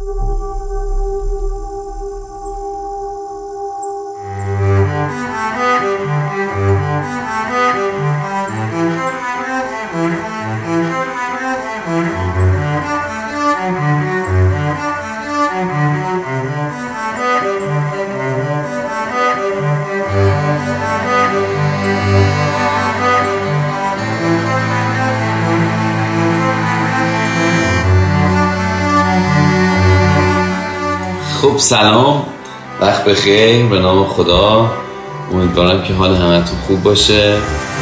خب سلام، وقت بخیر، به نام خدا. امیدوارم که حال همتون خوب باشه.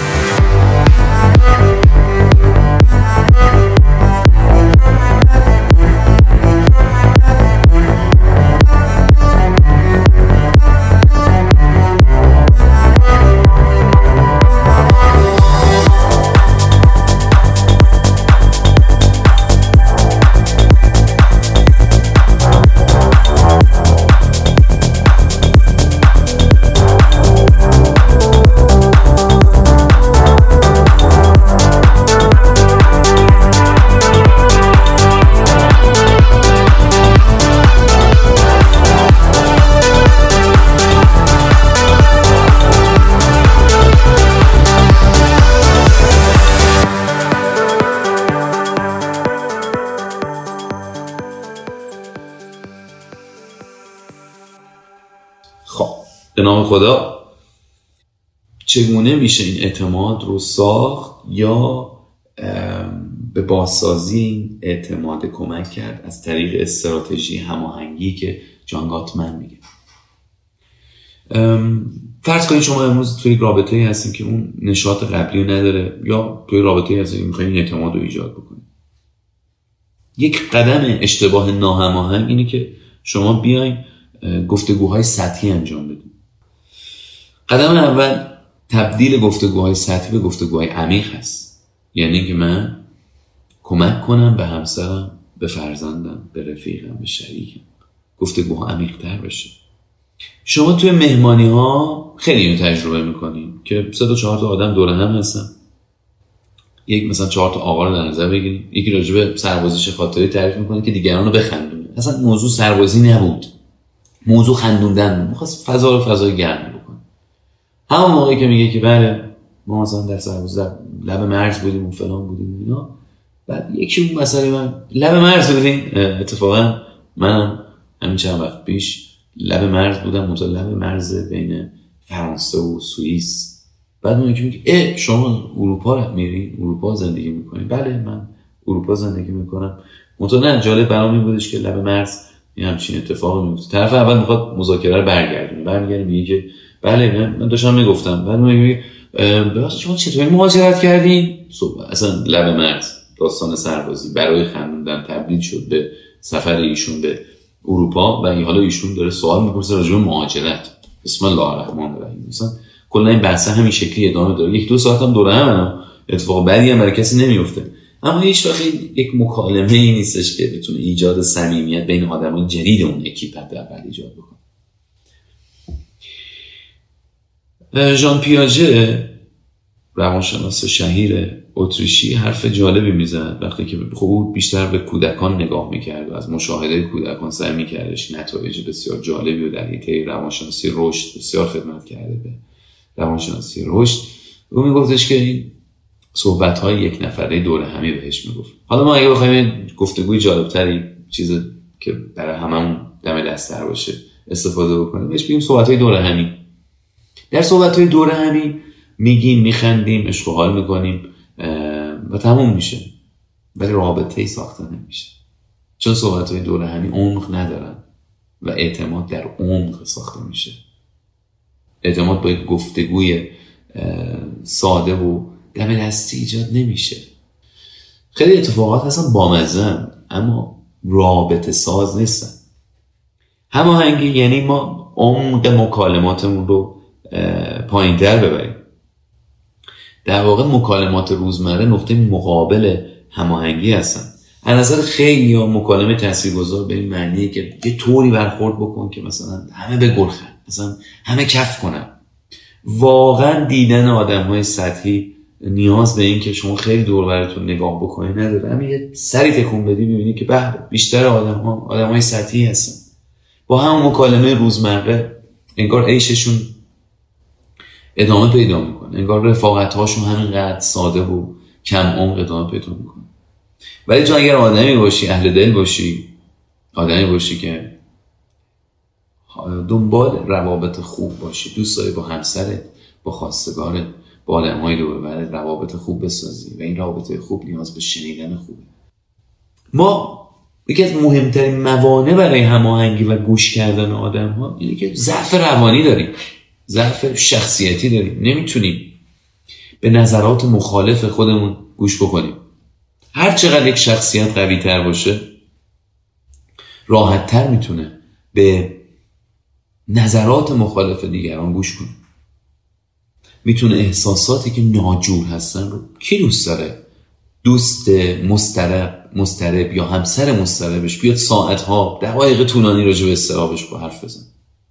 به نام خدا. چگونه میشه این اعتماد رو ساخت یا به بازسازی این اعتماد کمک کرد از طریق استراتژی هماهنگی که جان گاتمن میگه؟ فرض کنید شما امروز توی رابطه‌ای هستین که اون نشاط قبلی رو نداره، یا توی رابطه‌ای هستین که میخواین این اعتماد رو ایجاد بکنید. یک قدم اشتباه ناهماهنگ اینه که شما بیاین گفتگوهای سطحی انجام بدید. قدم اول تبدیل گفتگوهای سطحی به گفتگوهای عمیق هست. یعنی که من کمک کنم به همسرم، به فرزندم، به رفیقم، به شریکم. گفتگوها عمیق‌تر بشه. شما توی مهمانی ها خیلی اینو تجربه میکنین که 3 تا 4 تا آدم دور هم هستن. یک مثلا 4 تا آقا رو در نظر بگیرید، یکی راجع به سربازیش خاطری تعریف میکنه که دیگران رو بخندونه. اصلا موضوع سربازی نبود، موضوع خندوندن بود. می‌خواست فضا رو فضای گرم بکنه. همون موقعی که میگه که بله ما مثلا در سربازی لب مرز بودیم و فلان بودیم اینا، بعد یکی اون مسئله من لب مرز بودیم. اتفاقا من همین چند وقت پیش لب مرز بودم، مثلا لب مرز بین فرانسه و سوئیس. بعد اون یکی میگه شما اروپا میرین، اروپا زندگی میکنین؟ بله من اروپا زندگی میکنم. مثلا جالب برام این بودش که لب مرز این همچین اتفاقی میفته. طرف اول میخواد مذاکره رو برگردونه، میگه که بله من داشتم میگفتم. بعد میگه ببخشید شما چطوری مهاجرت کردین؟ اصلا لب مرز داستان سربازی برای خندوندن تبدیل شد به سفر ایشون به اروپا و حالا ایشون داره سوال میپرسه راجع به مهاجرت. بسم الله الرحمن الرحیم. مثلا کلا این بحث همین شکلی ادامه داره. 1-2 ساعت هم دوره هم اتفاق بدی هم برای کسی نمیفته، اما هیچ وقت یک مکالمه ای نیستش که بتونه ایجاد صمیمیت بین آدمای جدید اون اکیپ حداقل ایجاد بکنه. ژان پیاژه روانشناس شهیر اتریشی حرف جالبی میزد وقتی که خب بیشتر به کودکان نگاه میکرد و از مشاهده کودکان سعی میکردش نتایج بسیار جالبی رو در حیطه روانشناسی رشد بسیار خدمت کرده به روانشناسی رشد. او میگفتش که این صحبت‌های یک نفره دور همی بهش میگفت. حالا ما اگه بخوایم گفتگوی جالبتری، چیز که برای هممون دم دست‌تر باشه استفاده بکنیم، بهش بگیم صحبت‌های دور همی. در صحبت‌های دور همی میگیم، میخندیم، عشق و حال میکنیم و تموم میشه، ولی رابطه‌ای ساخته نمیشه، چون صحبت‌های دور همی عمق ندارن و اعتماد در عمق ساخته میشه. اعتماد با یک گفتگوی ساده و دم دستی ایجاد نمیشه. خیلی اتفاقات هستن بامزه‌ان اما رابطه ساز نیستن. هماهنگی یعنی ما عمق مکالماتمون رو پایین‌تر ببریم. در واقع مکالمات روزمره نقطه مقابل هماهنگی هستن. از نظر خیلی ها مکالمه تاثیرگذار به این معنیه که یه طوری برخورد بکن که مثلا همه بگرخن، مثلا همه کف کنن. واقعا دیدن آدم‌های سطحی نیاز به این که شما خیلی دور براتون نگاه بکنی نداره. همین یه سری تکون بدی میبینی که بیشتر آدم‌های سطحی هستن، با همون مکالمه روزمره انگار عیششون ادامه پیدا میکنه، انگار رفاقت‌هاشون همینقدر ساده و کم عمق ادامه پیدا میکنه. ولی تو اگر آدمی باشی، اهل دل باشی، آدمی باشی که دنبال روابط خوب باشی، دوست داری با همسرت، با خواستگارت، با آدم‌های دور و برت روابط خوب بسازی و این روابط خوب نیاز به شنیدن خوبه. ما یکی از مهمترین موانع برای هماهنگی و گوش کردن آدم‌ها اینه که ضعف روانی داریم، ضعف شخصیتی داریم، نمیتونیم به نظرات مخالف خودمون گوش بکنیم. هر چقدر یک شخصیت قوی تر باشه راحت تر میتونه به نظرات مخالف دیگران گوش کنه، میتونه احساساتی که ناجور هستن رو کی دوست داره؟ دوست مضطرب یا همسر مضطربش بیاد ساعتها دقایق طولانی راجع به اضطرابش با حرف بزن.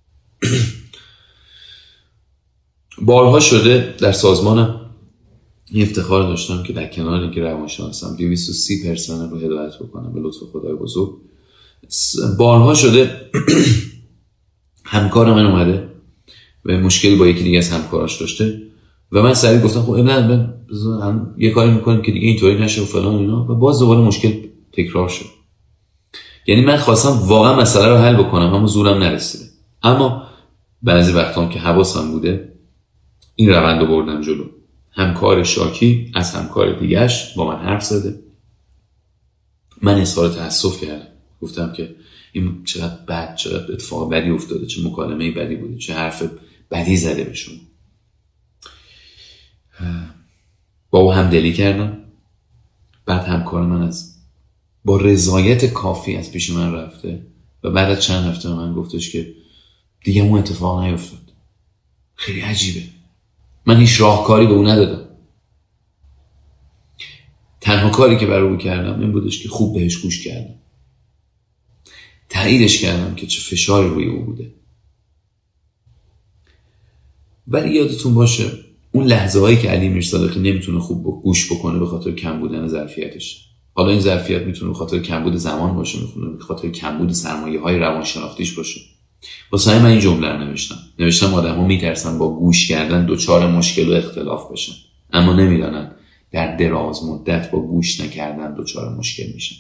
بارها شده در سازمانم این افتخار داشتم که در کنار اینکه روانشناسم 230 پرسنل رو هدایت بکنم به لطف خدای بزرگ. بارها شده همکار من اومده و مشکلی با یکی دیگه از همکاراش داشته و من سریع گفتم خب نه هم یه کاری میکنیم که دیگه اینطوری نشه و فلان و اینا، و باز دوباره مشکل تکرار شد. یعنی من خواستم واقعا مسئله رو حل بکنم اما زورم نرسیده، اما بعضی وقتا که حواسم بوده این روند رو بردم جلو. همکار شاکی از همکار دیگه‌اش با من حرف زده، من اظهار تأسف کردم، گفتم که این چقدر اتفاق بدی افتاده، چه مکالمه بدی بوده، چه حرف بدی زده بهشون. با او همدلی کردم. بعد همکار من با رضایت کافی از پیش من رفته و بعد از چند هفته من گفتش که دیگه اون اتفاق نیفتاد. خیلی عجیبه، من هیچ راهکاری به اون ندادم. تنها کاری که برای او کردم این بودش که خوب بهش گوش کردم، تاییدش کردم که چه فشاری روی او بوده. ولی یادتون باشه اون لحظه هایی که علی میرصادقی نمیتونه خوب گوش بکنه به خاطر کم بودن ظرفیتش، حالا این ظرفیت میتونه به خاطر کمبود زمان باشه، میتونه به خاطر کمبود سرمایه‌های روانشناختیش باشه. واسه من این جمله رو نوشتم آدم‌ها میترسن با گوش کردن دچار مشکل و اختلاف بشن، اما نمیدونن در دراز مدت با گوش نکردن دچار مشکل میشن.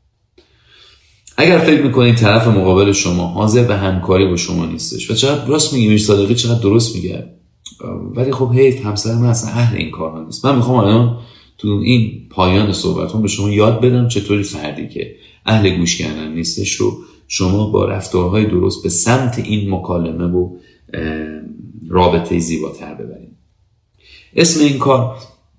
اگر فکر میکنید طرف مقابل شما حاضر به همکاری با شما نیستش و چقدر راست میگه میرصادقی، چقدر درست میگه، ولی خب حیف همسر من اصلا اهل این کارها نیست. من میخوام الان تو این پایان صحبتون به شما یاد بدم چطوری فردی که اهل گوش کردن نیستش رو شما با رفتارهای درست به سمت این مکالمه و رابطه زیباتر ببرید. اسم این کار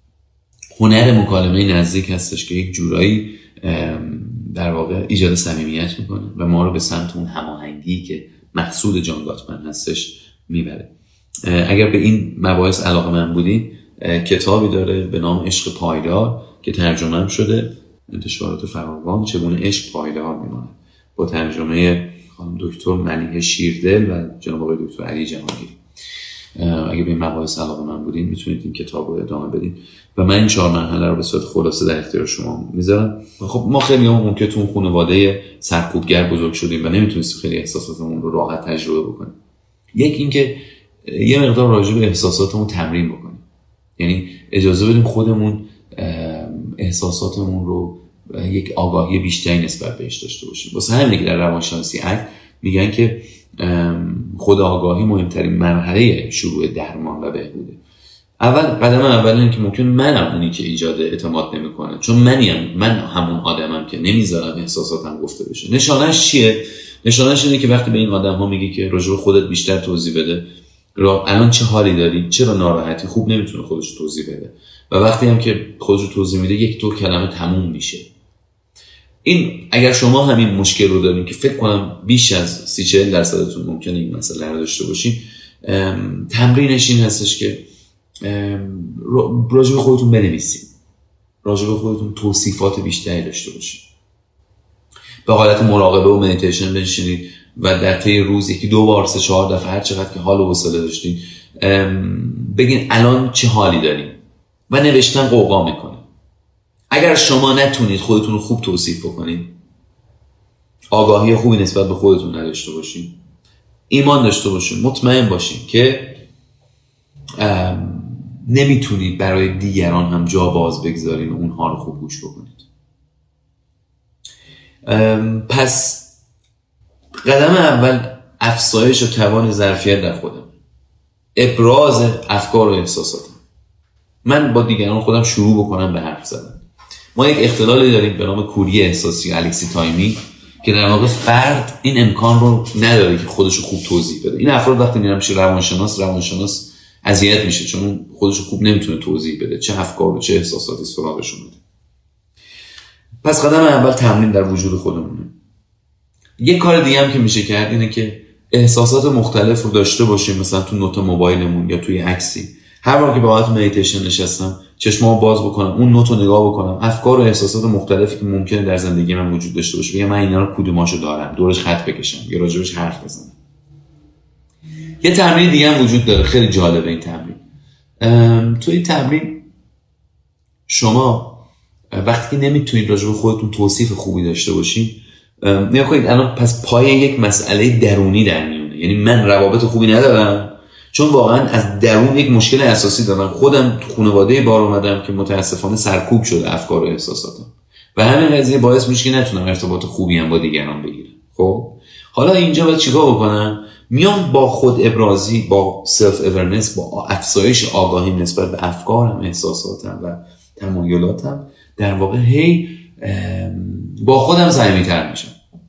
هنر مکالمه نزدیک هستش که یک جورایی در واقع ایجاد صمیمیت میکنه و ما رو به سمت اون هماهنگی که مقصود جان گاتمن هستش میبره. اگر به این مباحث علاقه‌مند بودین کتابی داره به نام عشق پایدار که ترجمه هم شده، انتشارات فراوان، چگونه عشق پایدار میمونه، با ترجمه خانم دکتر ملیحه شیردل و جناب آقای دکتر علی جهانگیری. اگه به این مباحث علاقه‌مند بودین میتونید این کتاب رو ادامه بدین و من این 4 مرحله رو به صورت خلاصه در اختیار شما میذارم. خب ما خیلی ممکنه تو اون خانواده سرکوبگر بزرگ شدیم و نمیتونستیم خیلی احساساتمون رو راحت تجربه بکنیم. یک اینکه یه مقدار راجع به احساساتمون تمرین بکنیم، یعنی اجازه بدیم خودمون احساساتمون رو یک آگاهی بیشتری نسبت بهش داشته باشیم. واسه همین که در روانشناسی عقل میگن که خود آگاهی مهمترین مرحله شروع درمان و بهبوده. قدم اول اینه که ممکن منم اونی که ایجاد اعتماد نمیکنه، چون من همون آدمم که نمیذارم احساساتم گفته بشه. نشانش چیه؟ نشانش اینه که وقتی به این آدم‌ها میگی که راجع به خودت بیشتر توضیح بده، الان چه حالی داری، چرا ناراحتی، خوب نمیتونه خودش توضیح بده و وقتی هم که خودش توضیح میده یک دو کلمه تموم میشه. این اگر شما همین مشکل رو دارین که فکر کنم بیش از 30-40% ممکنه این مسئله رو داشته باشین، تمرینش این هستش که راجع به خودتون بنویسید، راجع به خودتون توصیفات بیشتری داشته باشید، به حالت مراقبه و مدیتیشن بنشینید و در طی روز 1-2 بار 3-4 دفعه هر چقدر که حال و حوصله داشتین بگین الان چه حالی دارین، و نوشتن قوقا میکنه. اگر شما نتونید خودتون رو خوب توصیف بکنید، آگاهی خوبی نسبت به خودتون نداشته باشین، ایمان داشته باشین، مطمئن باشین که نمیتونید برای دیگران هم جا باز بگذارین و اونها رو خوب گوش بکنید. پس قدم اول افزایش و توان ظرفیت در خودم، ابراز افکار و احساساتم. من با دیگران خودم شروع بکنم به حرف زدن. ما یک اختلالی داریم به نام کوری احساسی یا الکسی تایمی که در واقع فرد این امکان رو نداره که خودش رو خوب توضیح بده. این افراد وقتی میرن میشه روانشناس اذیت میشه، چون خودش رو خوب نمیتونه توضیح بده چه افکار و چه احساساتی سراغش اومده. پس قدم اول تمرین در وجود خودمونه. یک کار دیگه هم که میشه کرد اینه که احساسات مختلف رو داشته باشیم، مثلا تو نوت موبایلمون یا توی عکسی. هر بار که با حالت مدیتیشن نشستم چشمامو باز بکنم، اون نوت رو نگاه بکنم، افکار و احساسات مختلفی که ممکنه در زندگی من وجود داشته باشه بگم من اینا رو کدوماشو دارم، دورش خط بکشم یا راجبش حرف بزنم. یه تمرین دیگه هم وجود داره، خیلی جالبه این تمرین. توی این تمرین شما وقتی که نمیتونید راجب خودتون توصیف خوبی داشته باشین، نگاه کنید الان پس پای یک مسئله درونی در میونه. یعنی من روابط خوبی ندارم چون واقعا از درون یک مشکل اساسی دارم. خودم تو خانواده بار اومدم که متاسفانه سرکوب شده افکار و احساساتم و همین قضیه باعث میشه که نتونم ارتباط خوبی هم با دیگران بگیرم. خب حالا اینجا باید چیکار بکنم؟ میام با خود ابرازی، با سلف اورننس، با افزایش آگاهی نسبت به افکارم، احساساتم و تمایلاتم در واقع هی با خودم صمیمی‌تر میشم.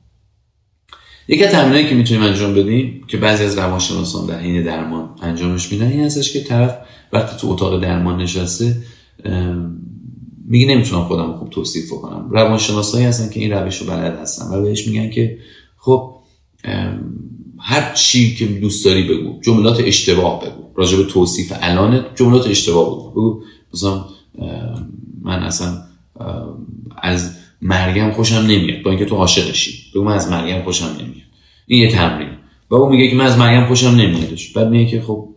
یکی از تمرینایی که میتونیم انجام بدیم که بعضی از روانشناسان در حین درمان انجامش میدن این هستش که طرف وقتی تو اتاق درمان نشسته میگه نمیتونم خودم رو خوب توصیف کنم. روانشناسایی هستن که این روش رو بلد هستن و بهش میگن که خب هر چی که دوست داری بگو، جملات اشتباه بگو، راجع به توصیف الان جملات اشتباه بگو. مثلا من اصلا از مریم خوشم نمیاد، با اینکه تو عاشقشی بگو من از مریم خوشم نمیاد. این یه تمرین. و اون میگه که من از مریم خوشم نمیادش، بعد میگه که خب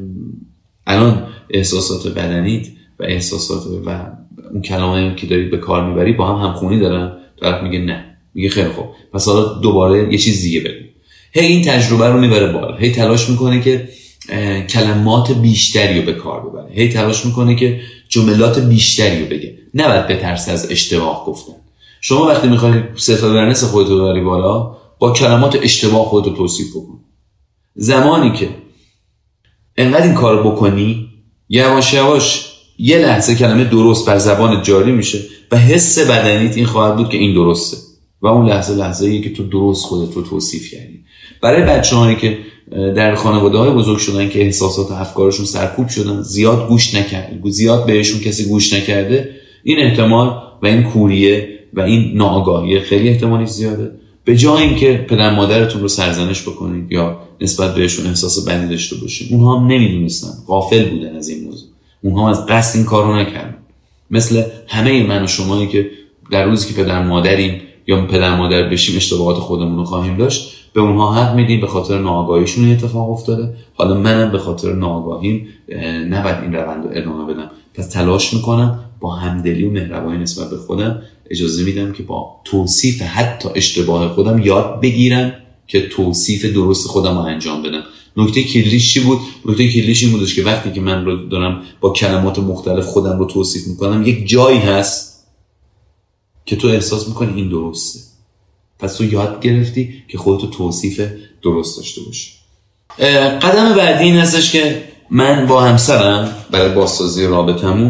الان احساسات بدنیت و احساسات و اون کلمه‌ای که داری به کار میبری با هم همخونی دارن؟ طرف میگه نه. میگه خیلی خوب پس حالا دوباره یه چیز دیگه بگو. هی این تجربه رو میبره بالا، هی تلاش میکنه که کلمات بیشتری رو به کار ببره، هی تلاش میکنه که جملات بیشتری رو بگه. نباید بترس از اشتباه گفتن. شما وقتی میخوای سلف اورننس خودت رو ببری بالا، با کلمات اشتباه خودت رو توصیف بکن. زمانی که انقدر این کار بکنی، یواش یواش یه لحظه کلمه درست بر زبانت جاری میشه و حس بدنیت این خواهد بود که این درسته و اون لحظه‌ایه که تو درست خودت رو توصیف کردی. برای بچه‌هایی که در خانواده‌های بزرگ شدن که احساسات و افکارشون سرکوب شدن، زیاد گوش نکردن، زیاد بهشون کسی گوش نکرده، این احتمال و این کوریه و این ناآگاهی خیلی احتمالی زیاده. به جای اینکه پدر مادرتون رو سرزنش بکنید یا نسبت بهشون احساس بدی داشته باشید، اونها هم نمیدونستن، غافل بودن از این موضوع، اونها از قصد این کارو نکردن. مثل همه من و شمایی که در روزی که پدر مادریم یا پدر مادر بشیم اشتباهات خودمون رو خواهیم داشت، به اونها حق میدیم، به خاطر ناآگاهیشون اتفاق افتاده. حالا منم به خاطر ناآگاهیم نباید این روند رو ادامه بدم. پس تلاش میکنم با همدلی و مهربانی نسبت به خودم اجازه میدم که با توصیف حتی اشتباه خودم یاد بگیرم که توصیف درست خودم رو انجام بدم. نکته کلیدیش چی بود؟ نکته کلیدیش این بودش که وقتی که من رو دارم با کلمات مختلف خودم رو توصیف میکنم، یک جایی هست که تو احساس میکنی این درسته. پس تو یاد گرفتی که خودتو توصیف درست داشته باشی. قدم بعدی این هستش که من با همسرم برای بازسازی رابطمون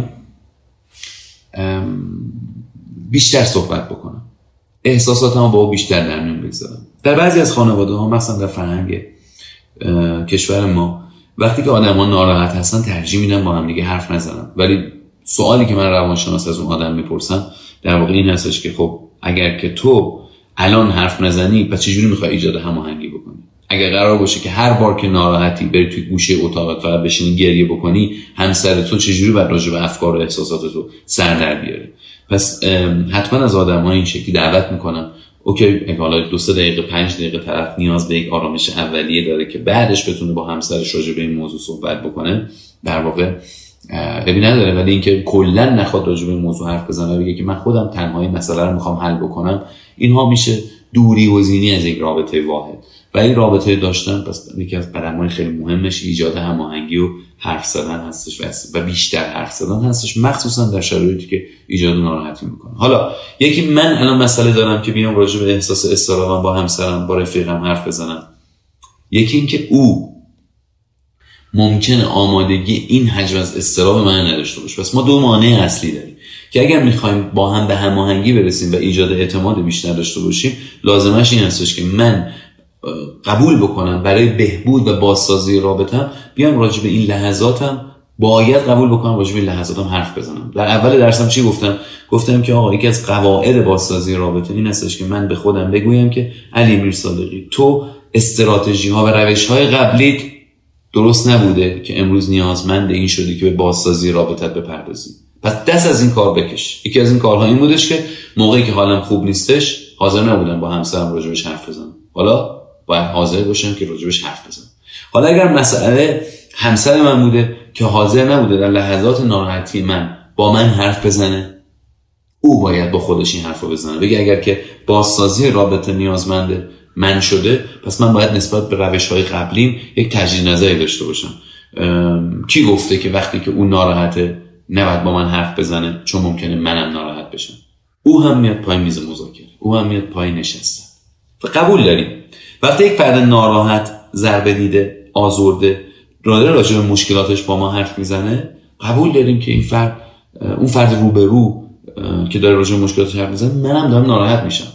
بیشتر صحبت بکنم، احساساتمو با او بیشتر در میون بگذارم. در بعضی از خانواده‌ها، مثلا در فرهنگ کشور ما، وقتی که آدم‌ها ناراحت هستن ترجیح میدن با هم دیگه حرف نزنن. ولی سوالی که من روانشناس از اون آدم میپرسم در واقع این هستش که خب اگر که تو الان حرف نزنی پس چجوری میخوای ایجاد هماهنگی بکنی؟ اگر قرار باشه که هر بار که ناراحتی بری توی گوشه اتاقت فقط بشینی گریه بکنی، همسر تو چجوری باید راجع به افکار و احساسات تو سر در بیاره؟ پس حتما از آدم‌ها این شکلی دعوت میکنم اوکی اگه حالا 2-3 دقیقه 5 دقیقه طرف نیاز به یک آرامش اولیه داره که بعدش بتونه با همسرش راجع به این موضوع صحبت بکنه، در واقع عیبی نداره، ولی اینکه کلا نخواد راجع به این موضوع حرف بزنه، بگه که من خودم تنهایی مسئله رو میخوام حل بکنم، اینها میشه دوری گزینی از یک رابطه واحد. و این رابطه داشتن پس یکی از قدم‌های خیلی مهمش ایجاد هماهنگی و حرف زدن هستش و بیشتر حرف زدن هستش، مخصوصا در شرایطی که ایجاد ناراحتی میکنه. حالا یکی من الان مسئله دارم که بیام راجع به احساس اضطرابم با همسرم با رفیقم حرف بزنم، یکی این که او ممکنه آمادگی این حجم از اضطراب من نداشته باشه. پس ما دو مانع اصلی داریم که اگر میخوایم با هم به هماهنگی برسیم و ایجاد اعتماد بیشتر داشته باشیم، لازمش این هستش که من قبول بکنم برای بهبود و بازسازی رابطم بیام راجع به این لحظاتم باید قبول بکنم، راجع به این لحظاتم حرف بزنم. در اول درسم چی گفتم که آقا یکی از قواعد بازسازی رابطه این هستش که من به خودم بگویم که علی میرصادقی تو استراتژی ها و روش های قبلیت درست نبوده که امروز نیازمند این شدی که به بازسازی رابطت بپردازی، پس دست از این کار بکش. یکی از این کارها این بودش که موقعی که حالم خوب نیستش حاضر نبودم با همسرم راجبش حرف بزنم، حالا باید حاضر باشم که راجبش حرف بزنم. حالا اگر مسئله همسر من بوده که حاضر نبوده در لحظات ناراحتی من با من حرف بزنه، او باید با خودش این حرفو بزنه، بگه اگر که بازسازی رابطه نیازمنده من شده، پس من باید نسبت به روش‌های قبلیم یک تجدید نظری داشته باشم. کی گفته که وقتی که اون ناراحته نباید با من حرف بزنه چون ممکنه منم ناراحت بشم؟ او هم میاد پای میز مذاکره، او هم میاد پای نشستن. و قبول داریم وقتی یک فرد ناراحت، ضربه دیده، آزرده راجع به مشکلاتش با ما حرف میزنه، قبول داریم که این فرد، اون فرد روبرو که داره راجع به مشکلاتش حرف میزنه، منم دارم ناراحت میشم.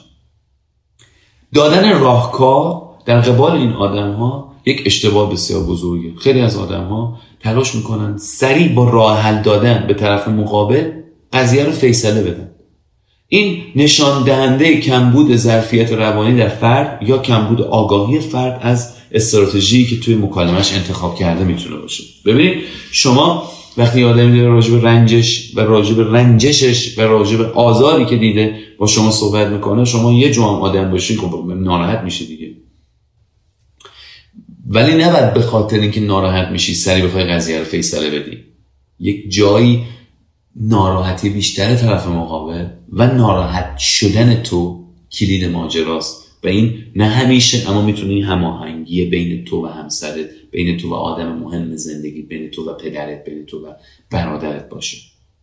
دادن راهکار در قبال این آدم‌ها یک اشتباه بسیار بزرگه. خیلی از آدم‌ها تلاش میکنن سریع با راه حل دادن به طرف مقابل قضیه رو فیصله بدن. این نشان دهنده کمبود ظرفیت روانی در فرد یا کمبود آگاهی فرد از استراتژی که توی مکالمه‌اش انتخاب کرده میتونه باشه. ببینید شما وقتی آدمی داره راجع به رنجش و راجع به رنجشش و راجع به آزاری که دیده با شما صحبت میکنه، شما یه جوام آدم باشین خب ناراحت میشی دیگه، ولی نباید به خاطر اینکه ناراحت میشی سری بخوای قضیه رو فیصله بدی. یک جایی ناراحتی بیشتر طرف مقابل و ناراحت شدن تو کلید ماجراست و این نه همیشه، اما میتونه این هماهنگی بین تو و همسرت، بین تو و آدم مهم زندگی، بین تو و پدرت، بین تو و برادرت باشه.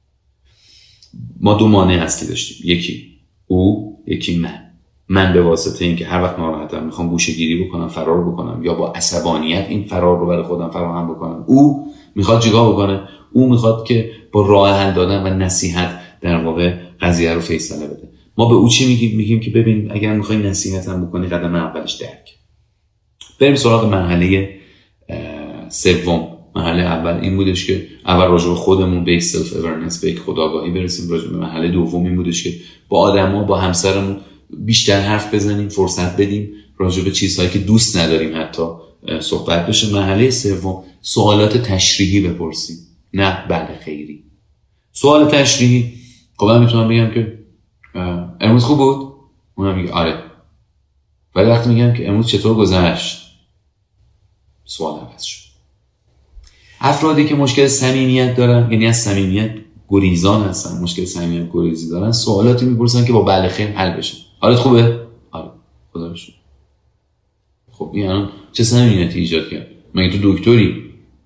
ما دو مانع اصلی داشتیم، یکی او، یکی من به واسطه اینکه هر وقت ناراحتم میخوام گوشه‌گیری بکنم، فرار بکنم یا با عصبانیت این فرار رو برای خودم فراهم بکنم. او میخواد چیکار بکنه؟ او میخواد که با راه حل دادن و نصیحت در واقع قضیه رو فیصله بده. ما به او چی میگیم که ببین اگر میخوای نصیحتم بکنی قدم اولش درک. بریم سراغ مرحله سوم. مرحله اول این بودش که اول راجع به خودمون به سلف اورننس، به خودآگاهی برسیم. راجع به مرحله دوم این بودش که با آدما، با همسرمون بیشتر حرف بزنیم، فرصت بدیم راجع به چیزهایی که دوست نداریم حتی صحبت بشه. مرحله سوم سوالات تشریحی بپرسیم، نه بله خیری. سوال تشریحی، خب من میتونم بگم که امروز خوب بود؟ اونم میگه آره. ولی وقتی میگم که امروز چطور گذشت، سوال عوض شد. افرادی که مشکل صمیمیت دارن، یعنی از صمیمیت گریزان هستن، مشکل صمیمیت گریزی دارن، سوالاتی میپرسن که با بله خیر حل بشه. حالت خوبه؟ آره. خدا رو شکر. خب این الان چه صمیمیتی ایجاد کرد؟ مگه تو دکتری؟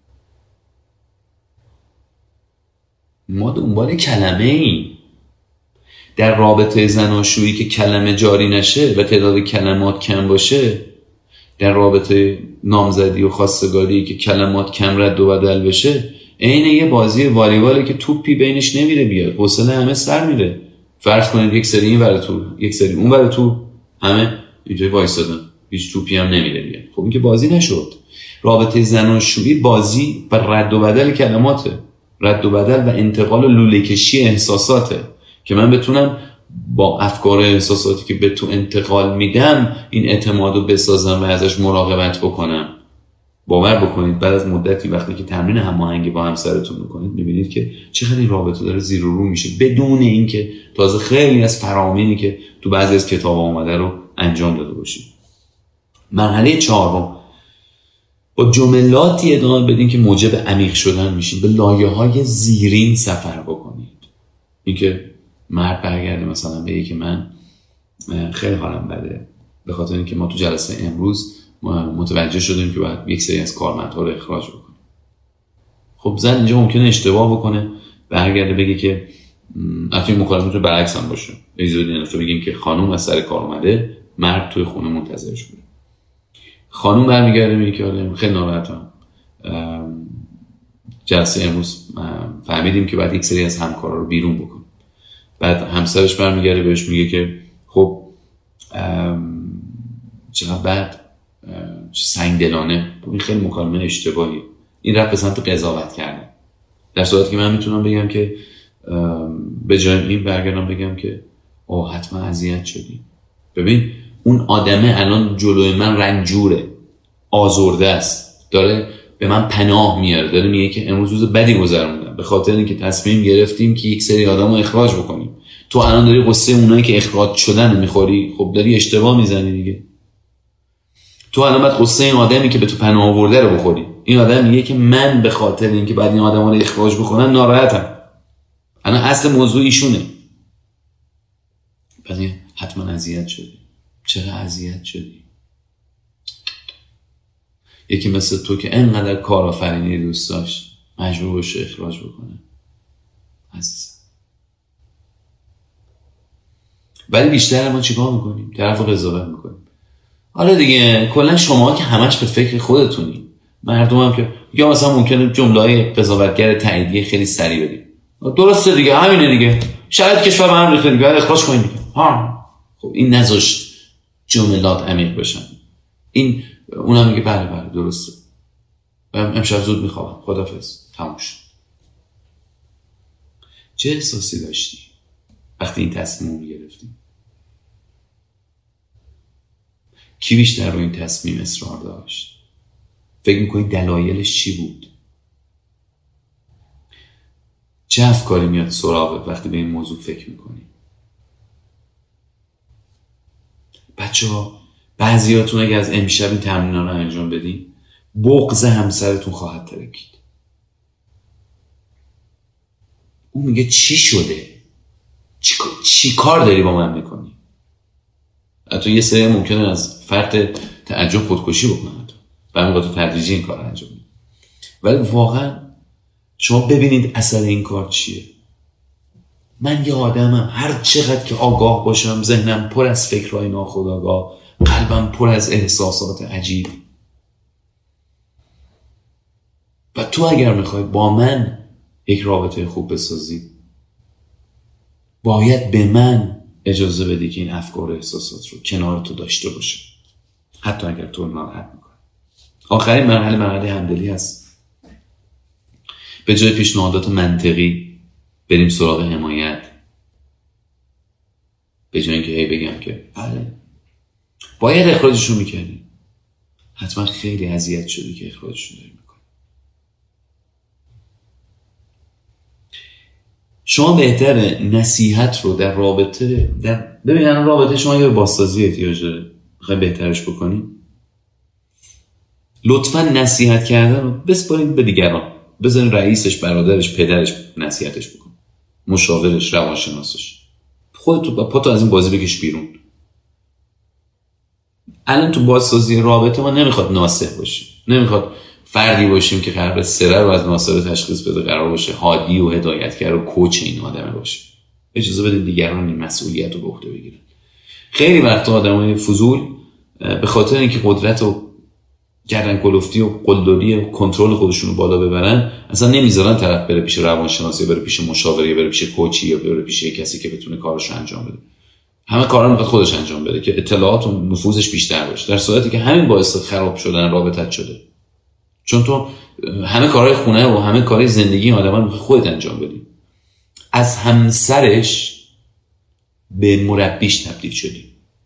ما دنبال کلمه ایم. در رابطه زناشویی که کلمه جاری نشه و تعداد کلمات کم باشه، در رابطه نامزدی و خواستگاری که کلمات کم رد و بدل بشه، عین یه بازی والیباله که توپی بینش نمیره بیاد، حوصله همه سر میره. فرض کنید یک سری این ور تو، یک سری اون ور تو، همه اینجوری وایسادن، هیچ توپی هم نمیره بیاد. خب این که بازی نشد. رابطه زناشویی بازی و رد و بدل کلماته، رد و بدل و انتقال و لوله کشی احساساته که من بتونم با افکار و احساساتی که به تو انتقال میدم این اعتماد رو بسازم و ازش مراقبت بکنم. باور بکنید بعد از مدتی وقتی که تمرین هماهنگی با همسرتون میکنید میبینید که چقدر این رابطه داره زیر و رو میشه بدون اینکه تازه خیلی از فرامینی که تو بعضی از کتابا اومده رو انجام داده باشید. مرحله چهارم با جملاتی ادامه بدین که موجب عمیق شدن میشین، به لایه‌های زیرین سفر بکنید. اینکه مرد برگرده مثلا بگه که من خیلی حالم بده به خاطر اینکه ما تو جلسه امروز متوجه شدیم که باید یک سری از کارمندها رو اخراج بکنیم. خب زن اینجا ممکنه اشتباه بکنه، برگرده بگه که البته این مکالمه میتونه برعکس هم باشه. اجازه بگیم که خانم از سر کار اومده، مرد توی خونه منتظرش بوده. خانم برمیگرده میگه که خیلی ناراحتم، جلسه امروز فهمیدیم که باید یک سری از همکارا رو بیرون بکنیم. بعد همسرش برمیگرده بهش میگه که خب چقدر بد، چه سنگدلانه. این خیلی مکالمه اشتباهی، این رفت به سمت قضاوت کردن. در صورتی که من میتونم بگم که به جای این برگردم بگم که حتما اذیت شدی. ببین اون آدمه الان جلوی من رنجوره، آزرده است، داره به من پناه میاره، داره میگه که امروز روز بدی گذروندم به خاطر اینکه تصمیم گرفتیم که یک سری آدمو اخراج بکنیم. تو الان داری قصه اونایی که اخراج شدن میخوری، خب داری اشتباه میزنی دیگه. تو الان باید قصه این آدمی که به تو پناه آورده رو بخوری. این آدم میگه که من به خاطر اینکه بعد این آدما رو اخراج بکنن ناراحتم. الان اصل موضوع ایشونه. پس حتما اذیت شدی. چرا اذیت شدی؟ یکی مثل تو که انقدر کارآفرینی دوست داشت مجبور بشه اخراج بکنه. عزیزم. ولی بیشتر ما چیکار میکنیم؟ طرف رو قضاوت میکنیم. حالا دیگه کلا شما که همش به فکر خودتونی، مردم هم که یا مثلا ممکنه جمله‌های قضاوتگر تاییدیه خیلی سریع بدیم. درسته دیگه، همینه دیگه، شاید کشور به هم ریخته دیگه، اخراج کنیم دیگه. خب این نذاشت جملات عمیق بشن. این اونم میگه بله درسته، امشب زود میخوابم، خدافظ، تموم شد. چه احساسی داشتی وقتی این تصمیم میگرفتی؟ کی بیشتر رو این تصمیم اصرار داشت؟ فکر میکنی دلایلش چی بود؟ چه افکاری میاد سراغت وقتی به این موضوع فکر میکنی؟ بچه‌ها بعضیاتون اگه از امشب این تمرین‌ها رو انجام بدین، بغض همسرتون خواهد ترکید. اون میگه چی شده؟ چی کار داری با من میکنی؟ حتی یه سری ممکنه از فرط تعجب خودکشی بکنن، برای تو تدریجی این کار رو انجام میدن. ولی واقعا شما ببینید اصل این کار چیه. من یه آدمم، هر چقدر که آگاه باشم، ذهنم پر از فکرهای ناخودآگاه، قلبم پر از احساسات عجیب. و تو اگر میخوای با من یک رابطه خوب بسازی، باید به من اجازه بدی که این افکار و احساسات رو کنار تو داشته باشه، حتی اگر تو ناراحت میکنه. آخرین مرحله همدلی هست. به جای پیشنهادات منطقی بریم سراغ حمایت. به جای اینکه هی بگم که بله باید اخراجشون میکردی، حتما خیلی اذیت شدی که اخراجشون داری میکنی. شما بهتره نصیحت رو در رابطه ببین الان رابطه شما یه بازسازی احتیاج داره، میخوای بهترش بکنی، لطفا نصیحت کردن رو بسپارید به دیگران. بذارین رئیسش، برادرش، پدرش نصیحتش بکن، مشاورش، روانشناسش. خودت پاتو از این بازی بکش بیرون. الان تو بازسازی رابطه ما نمیخواد ناصح باشیم، نمیخواد فردی باشیم که قرار سره رو از ناصح تشخیص بده، قرار باشه هادی و هدایتگر و کوچ این آدمه باشه. اجازه بده دیگران این مسئولیت رو به عهده بگیرن. خیلی وقتا آدمای فضول به خاطر اینکه قدرت و گردن کلفتی و قلدری و کنترل خودشون رو بالا ببرن، اصلا نمیذارن طرف بره پیش روانشناسی، بره پیش مشاوری، بره پیش کوچی، یا بره پیش کسی که بتونه کارش رو انجام بده. همه کارا رو میخواد خودش انجام بده که اطلاعات و نفوذش بیشتر باشه، در صورتی که همین باعث خراب شدن رابطت شده. چون تو همه کارهای خونه و همه کارهای زندگی آدما رو خودت انجام بدی. از همسرش به مربیش تبدیل شدی،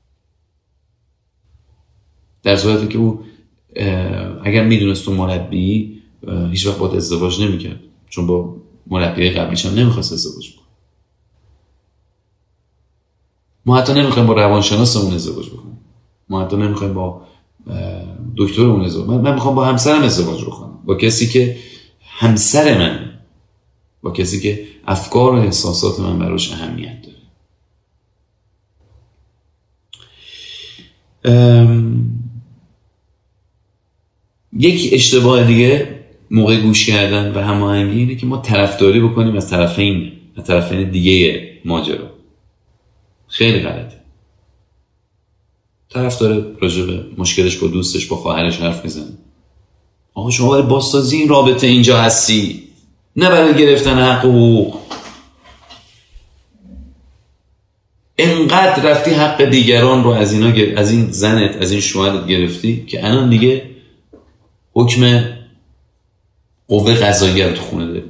در صورتی که او اگر میدونست تو مربی هیچ وقت باید ازدواج نمیکرد، چون با مربی قبلیش هم نمیخواست ازدواج کنه. ما حتی نمیخوایم با روانشناسمون ازدواج بکنیم، ما حتی نمیخوایم با دکتر اون ازدواج، من میخوام با همسرم ازدواج بکنم، با کسی که همسر من، با کسی که افکار و احساسات من براش اهمیت داره. یک اشتباه دیگه موقع گوش کردن و هماهنگی اینه که ما طرفداری بکنیم از طرفین دیگه ماجرا. خیلی غلطه. طرف داره راجع به مشکلش با دوستش با خواهرش حرف میزنه، آقا شما برای بازسازی این رابطه اینجا هستی، نه برای گرفتن حق و حقوق. انقدر رفتی حق دیگران رو از این زنت، از این شوهرت گرفتی که الان دیگه حکم قوه قضاییه رو تو خونه داری.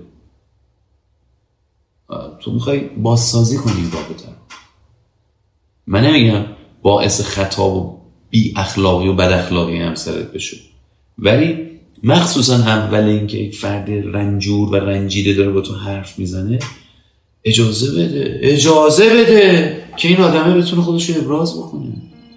تو میخوای بازسازی کنی این رابطه رو. من نمیگم باعث خطا و بی اخلاقی و بد اخلاقی همسرت بشو، ولی مخصوصا اول اینکه یک فرد رنجور و رنجیده داره با تو حرف میزنه، اجازه بده که این آدمه بتونه خودش رو ابراز بکنه.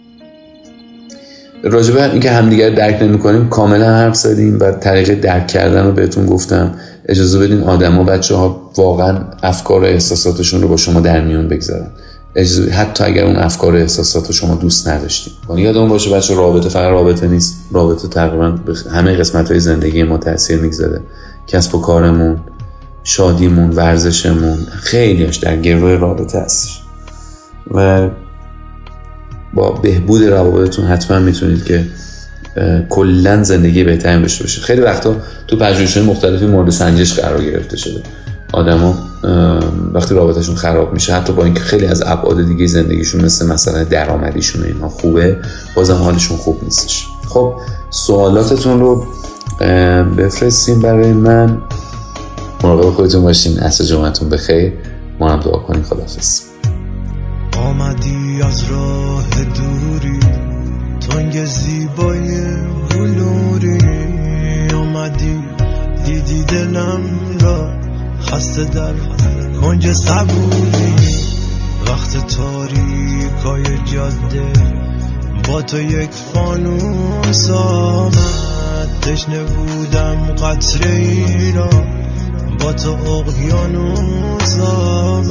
راجبه اینکه همدیگر درک نمی‌کنیم کاملا حرف زدیم و طریق درک کردن رو بهتون گفتم. اجازه بدین آدما، بچه‌ها واقعا افکار و احساساتشون رو با شما در میون بگذارن، حتی اگر اون افکار و احساسات شما دوست نداشتید. یادمون باشه بچه، رابطه فقط رابطه نیست، رابطه تقریبا به همه قسمت‌های زندگی ما تاثیر میگذاره. کسب و کارمون، شادیمون، ورزشمون، خیلیش در گروه رابطه هستش و با بهبود روابطتون حتما میتونید که کلا زندگی بهتری داشته باشید. خیلی وقتا تو پژوهش‌های مختلفی مورد سنجش قرار گرفته شده. آدما وقتی رابطه‌شون خراب میشه، حتی با اینکه خیلی از ابعاد دیگه زندگیشون مثلا درآمدیشون اینها خوبه، بازم حالشون خوب نیستش. خب سوالاتتون رو بفرستین برای من. مراقب خودتون باشین. عصر جمعتون بخیر. ما هم دعا کنیم. خداحافظ. آمدی از راه دوری، تنگ زیبای بلوری، آمدی دیدی دلم را خسته در کنج صبوری. وقت تاریکای جاده با تو یک فانوس آمد، تشنه بودم قطره ای را با تو اقیانوس آمد.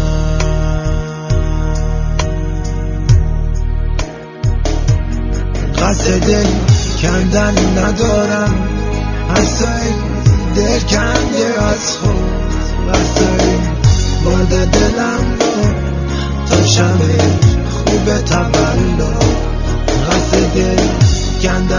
قصد دل کندن ندارم، هستای دل کنده از خود، هستای برده دلم تا شب خوب تولد. قصد دل کندن